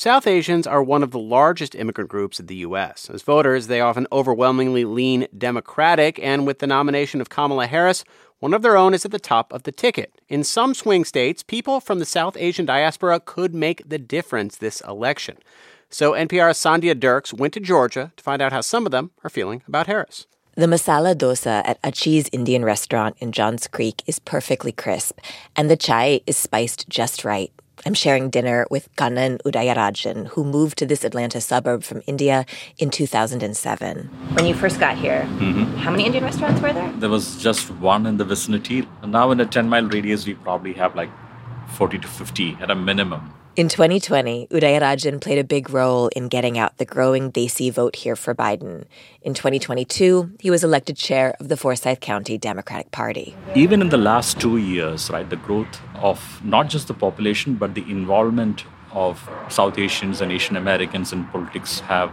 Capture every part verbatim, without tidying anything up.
South Asians are one of the largest immigrant groups in the U S. As voters, they often overwhelmingly lean Democratic, and with the nomination of Kamala Harris, one of their own is at the top of the ticket. In some swing states, people from the South Asian diaspora could make the difference this election. So N P R's Sandhya Dirks went to Georgia to find out how some of them are feeling about Harris. The masala dosa at Achi's Indian restaurant in Johns Creek is perfectly crisp, and the chai is spiced just right. I'm sharing dinner with Kannan Udayarajan, who moved to this Atlanta suburb from India in two thousand seven. When you first got here, mm-hmm. how many Indian restaurants were there? There was just one in the vicinity. Now in a ten-mile radius, we probably have like forty to fifty at a minimum. In twenty twenty, Udayarajan played a big role in getting out the growing Desi vote here for Biden. In twenty twenty-two, he was elected chair of the Forsyth County Democratic Party. Even in the last two years, right, the growth of not just the population, but the involvement of South Asians and Asian Americans in politics have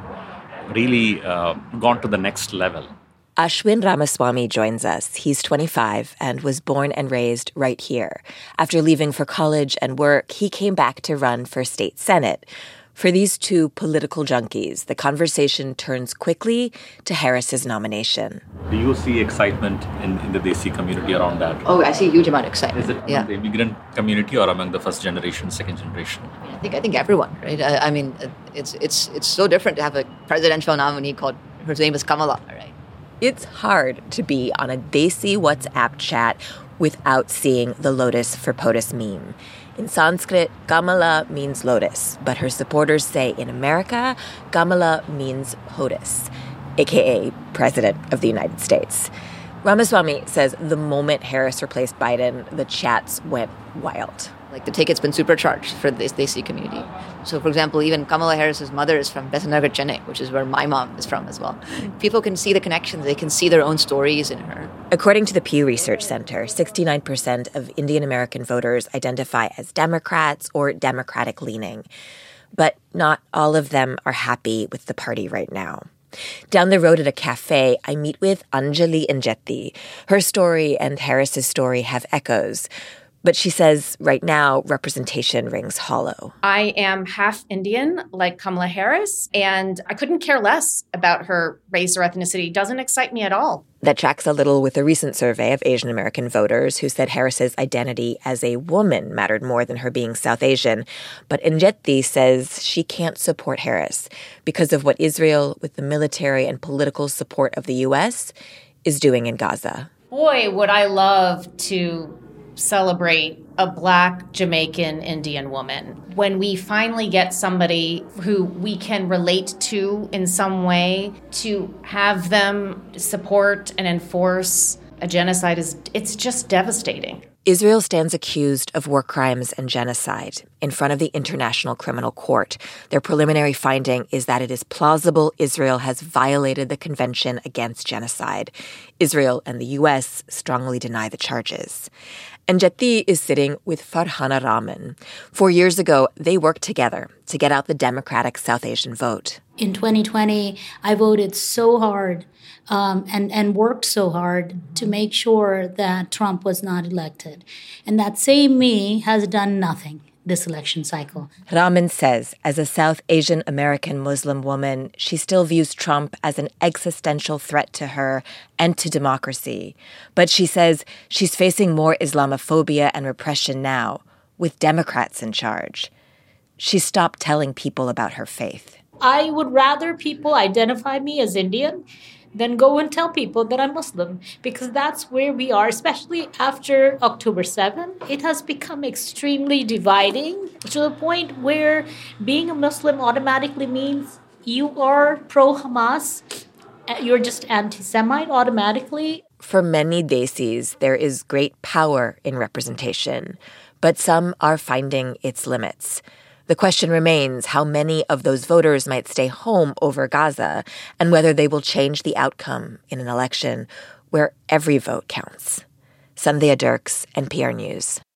really uh, gone to the next level. Ashwin Ramaswamy joins us. He's twenty-five and was born and raised right here. After leaving for college and work, he came back to run for state senate. For these two political junkies, the conversation turns quickly to Harris's nomination. Do you see excitement in, in the Desi community around that? Oh, I see a huge amount of excitement. Is it yeah. among the immigrant community or among the first generation, second generation? I think I think everyone, right? I, I mean, it's it's it's so different to have a presidential nominee called, her name is Kamala, right? It's hard to be on a Desi WhatsApp chat without seeing the Lotus for POTUS meme. In Sanskrit, Kamala means lotus, but her supporters say in America, Kamala means POTUS, a k a. President of the United States. Ramaswamy says the moment Harris replaced Biden, the chats went wild. Like the ticket's been supercharged for this Desi community. So, for example, even Kamala Harris's mother is from Bethanagar, Chennai, which is where my mom is from as well. People can see the connections. They can see their own stories in her. According to the Pew Research Center, sixty-nine percent of Indian American voters identify as Democrats or Democratic-leaning. But not all of them are happy with the party right now. Down the road at a cafe, I meet with Anjali Enjeti. Her story and Harris's story have echoes. But she says right now, representation rings hollow. I am half Indian, like Kamala Harris, and I couldn't care less about her race or ethnicity. It doesn't excite me at all. That tracks a little with a recent survey of Asian American voters who said Harris's identity as a woman mattered more than her being South Asian. But Enjeti says she can't support Harris because of what Israel, with the military and political support of the U S, is doing in Gaza. Boy, would I love to celebrate a Black Jamaican Indian woman. When we finally get somebody who we can relate to in some way, to have them support and enforce a genocide, is it's just devastating. Israel stands accused of war crimes and genocide in front of the International Criminal Court. Their preliminary finding is that it is plausible Israel has violated the Convention Against Genocide. Israel and the U S strongly deny the charges. Enjeti is sitting with Farhana Raman. Four years ago, they worked together to get out the Democratic South Asian vote. In twenty twenty, I voted so hard um, and, and worked so hard to make sure that Trump was not elected. And that same me has done nothing this election cycle. Raman says, as a South Asian American Muslim woman, she still views Trump as an existential threat to her and to democracy. But she says she's facing more Islamophobia and repression now, with Democrats in charge. She stopped telling people about her faith. I would rather people identify me as Indian than go and tell people that I'm Muslim, because that's where we are, especially after October seventh. It has become extremely dividing to the point where being a Muslim automatically means you are pro-Hamas, you're just anti-Semite automatically. For many Desis, there is great power in representation, but some are finding its limits. The question remains how many of those voters might stay home over Gaza and whether they will change the outcome in an election where every vote counts. Sandhya Dirks, N P R News.